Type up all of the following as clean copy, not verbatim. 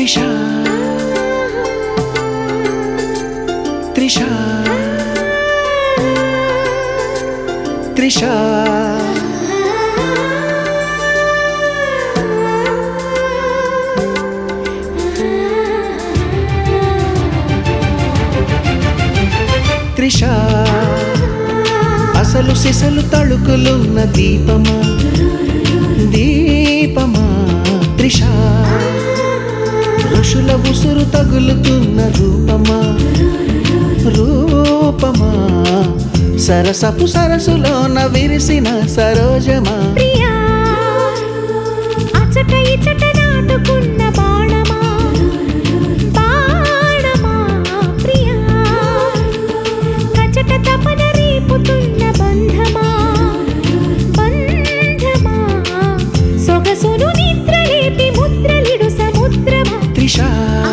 త్రిషా త్రిషా త్రిషా త్రిషా అసలు సిసలు తళుకులున్న దీపమా దీపమా త్రిషా ఋషుల ఉసురు తగులుతున్న రూపమా రూపమా సరసపు సరసులోన విరిసిన సరోజమా ప్రియా అచట ఇచట నాటుకున్న బాణమా బాణమా ప్రియా కచట తపన రేపుతున్న బంధమా బంధమా సొగసును నిద్ర లేపి ముద్రలిడు సముద్రమా త్రిషా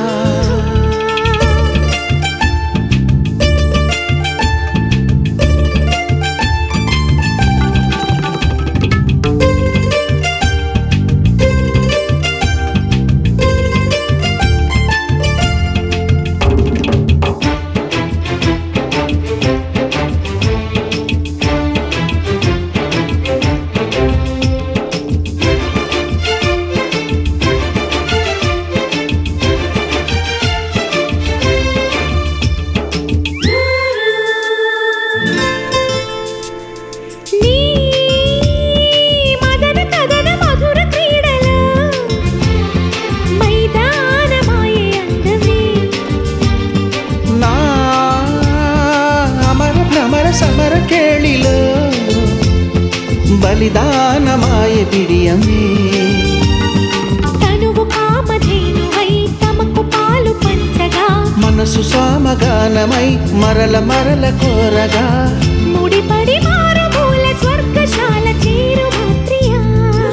సమర కేళిలో బలిదానమాయ బిడియమే తనువు కామధేనువై తమకు పాలు పంచగా మనసు సామగానమై మరల మరల కోరగా ముడిపడి మారుమూల స్వర్గశాల చేరుమా ప్రియా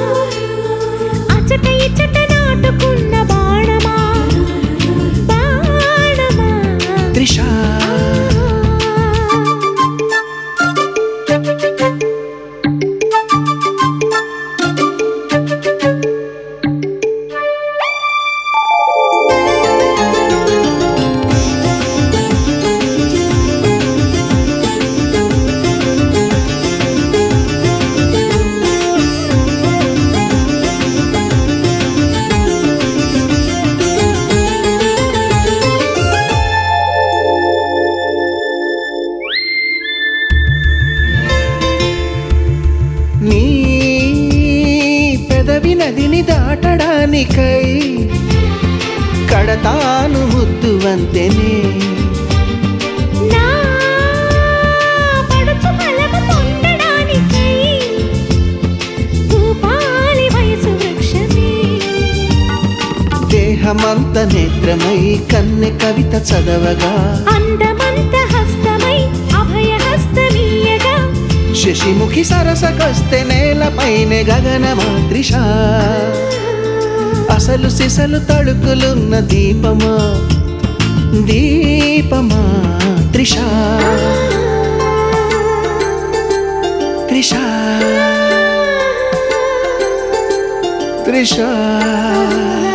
అచట ఇచట నాటుకున్న బాణమా బాణమా త్రిషా నీ పెదవి నదిని దాటడానికై కడతాను ముద్దు వంతెనే నా పడుచు ఫలము పొందడానికై భూపాలి వయసు వృక్షమే దేహమంత నేత్రమై కన్నె కవిత చదవగా అందమంత హస్తమై అభయ హస్తమీయగా శశిముఖి సరసకొస్తే నేలపైనే గగనమా త్రిషా అసలు సిసలు తళుకులున్న దీపమా దీపమా త్రిషా త్రిషా త్రిషా